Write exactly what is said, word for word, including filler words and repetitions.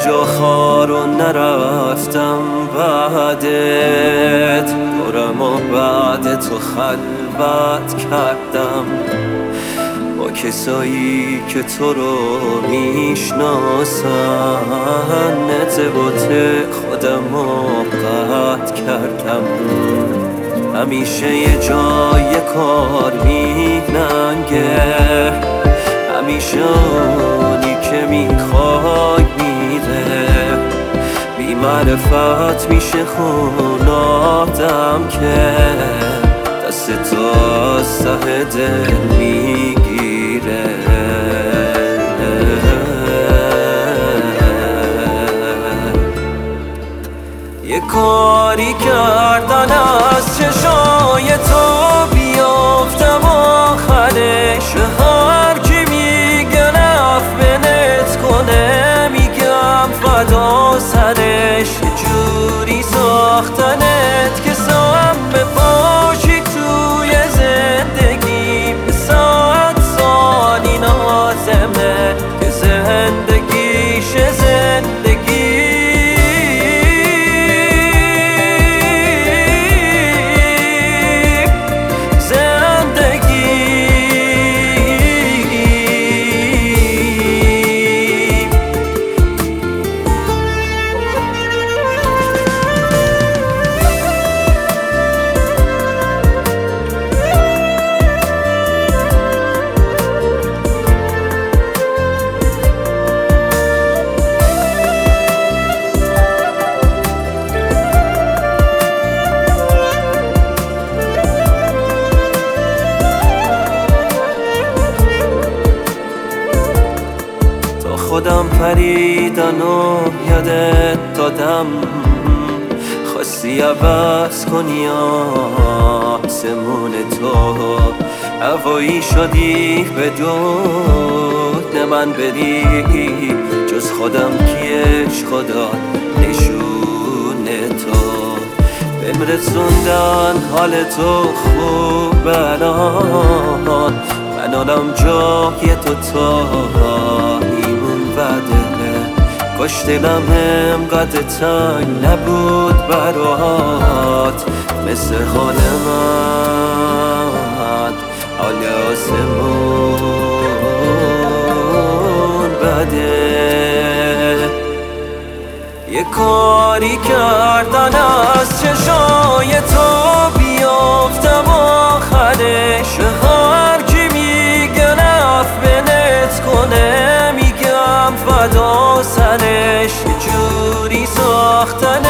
جا خارو نرفتم بعدت، دورم و بعد تو خلوت کردم با کسایی که تو رو میشناسن. ارتباط خودم رو قطع کردم، همیشه یه جای کار میلنگه، همیشه اونی که میخوای میره. بی معرفت میشه خون آدم که دست تو از ته دل میگیره. یه کاری کردن از چشای تو بیافتم آخرش، هر کی میگه نفنت کنه میگم فدا سرش. یه جوری ساختنت که سام بپاشی توی زندگی، به ساعت سالی نازمه که زندگیش زندگی. خودم پریدن و یادت دادم، خواستی عوض کنی آسمون تو، هوایی شدی بدون من بری. جز خودم کیش خدا نشون تو، بهم رسوندن حال تو خوب الان، من آنم جای تو تا کاش دلم همقدر تنگ نبود برات، مثل حال من حال آسمون بده. یه کاری کردن از چشای تو بیافتم آخرش، هر کی میگه نفنت کنه میگم فدا سرش. یه جوری ساختن